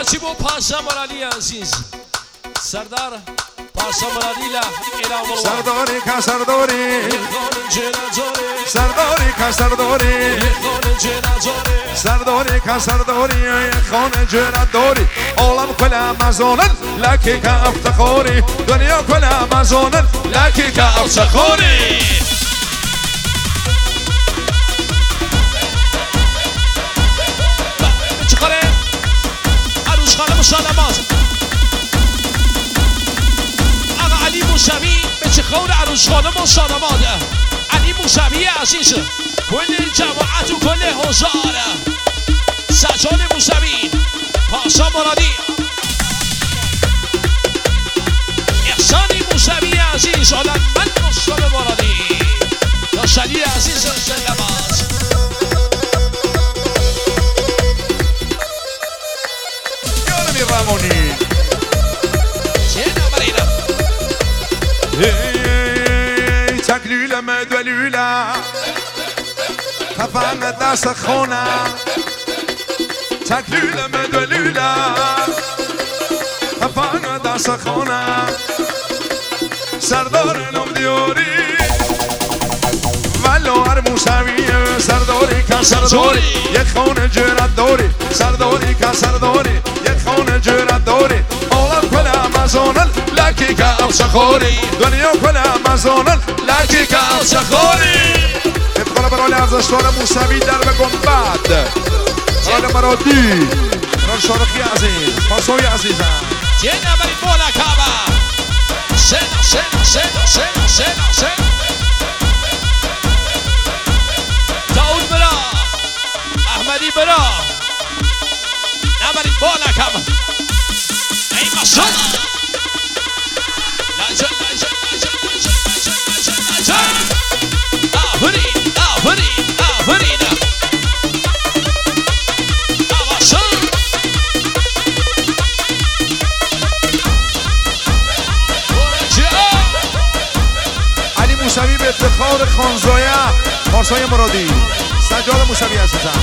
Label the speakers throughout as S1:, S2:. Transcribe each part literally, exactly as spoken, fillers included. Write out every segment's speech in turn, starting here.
S1: چی بو پاشا مرالی عزیز سردار پاشا مرالی لا اعلام الله
S2: سرداری که سرداری سرداری که سرداری سرداری که سرداری خانه جرد داری عالم کل مزانن لکی که افتخاری دنیا کل مزانن لکی که افتخاری
S1: چقدر عروس خانم سلامات آقا علی موسوی به چه خور عروس خانم سلامات علی موسوی عزیز کل جماعت و کل حضار سجاد موسوی پاشا مرادی احسانی موسوی عزیز آدم من مصطفی مرادی داشتالی عزیز سلامات
S2: یارمی رامونی
S1: چه نمارینم
S2: هی تکلیل مدلیله تفهم دست خونه تکلیل مدلیله تفهم دست خونه سردار نم دیاری ولو هر موسویه سرداری که سرداری یک خانه جرد داری سرداری که سرداری یک خانه جرد داری عالم کل مزانن لکی که افشخاری دنیا کل مزانن لکی که افشخاری ادخال برای ارزشدار موسوی در به گنبد حال مرادی ران شارخی عزیز پاسوی عزیزم
S1: چه نبری بالا کعبه سنا سنا سنا سنا سنا سنا داود برا احمدی برا نبری بالا کعبه ای مصر لجل لجل لجل لجل لجل لجل آفرین آفرین آفرین
S2: موسوی به افتخار خانزایه پارسای مرادی سجاد موسوی عزیزم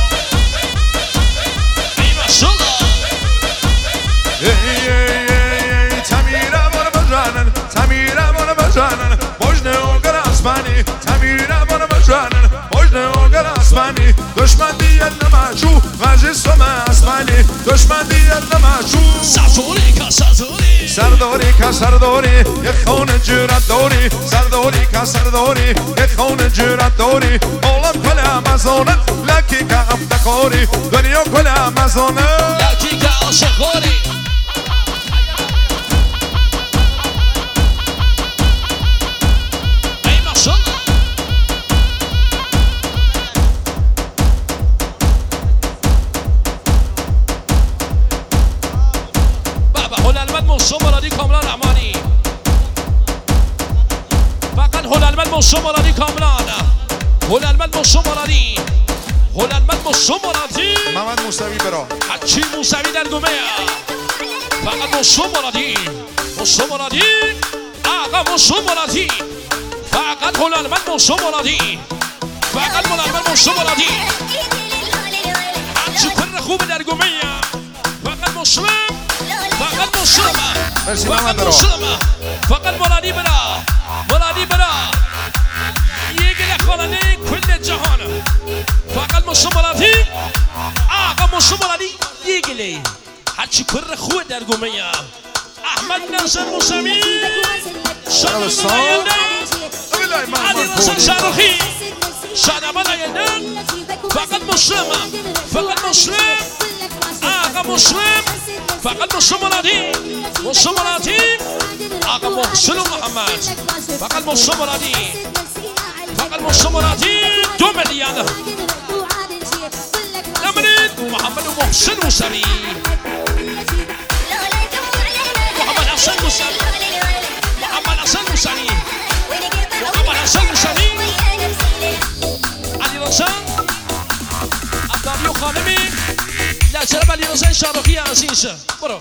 S2: تمیره بانو بزنن تمیره بانو بزنن مجنه اگر اسمانی تمیره بانو بزنن مجنه اگر اسمانی دشمن دیت نمچو غزیستم اسمانی دشمن دیت نمچو
S1: سرداری که سرداری
S2: سرداری که سرداری یک خانه جرد داری سرداری که سرداری یک خانه جرد داری عالم کل مزانن لکی که افتخاری دنیا کل مزانن
S1: لکی که عاشقاری ای ماشالله بابا هنرمند مصطفی مرادی کامران رحمانی فقط هنرمند مصطفی مرادی کامران هنرمند مصطفی مرادی هنرمند مصطفی مرادی
S2: محمد موسوی برا
S1: حچی موسوی در گمه فقط مصطفی مرادی مصطفی مرادی آقا مصطفی مرادی فقط هنرمند مصطفی مرادی فقط هنرمند مصطفی مرادی حچی پر خوب در گمه فقط مصطفی فقط مصطفی فقط مصطفی فقط مرادی برا مرادی برا یک لخوانه کل جهان فقط مصطفی مرادی آقا مصطفی مرادی دیگلی هرچی پر خوب در گمه احمد ناصر موسوی شادمان آینده علی رسول شاروخی شادمان آینده فقط مسلم فقط مسلم آقا مسلم فقط مصطفی مرادی مصطفی مرادی آقا محسن و محمد فقط مصطفی مرادی فقط مصطفی مرادی دو میلیون نمرید محمد و محسن موسوی محمد حسن موسوی محمد حسن موسوی محمد حسن موسوی علی رسول عبدالله خانمی لجرب علی رسول شاروخی عزیز برو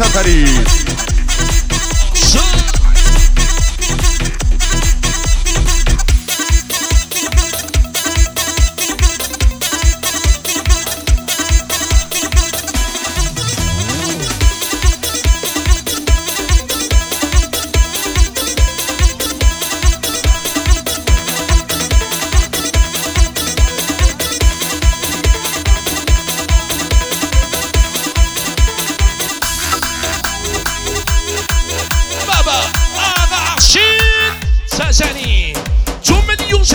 S2: تا فرید
S1: سجنی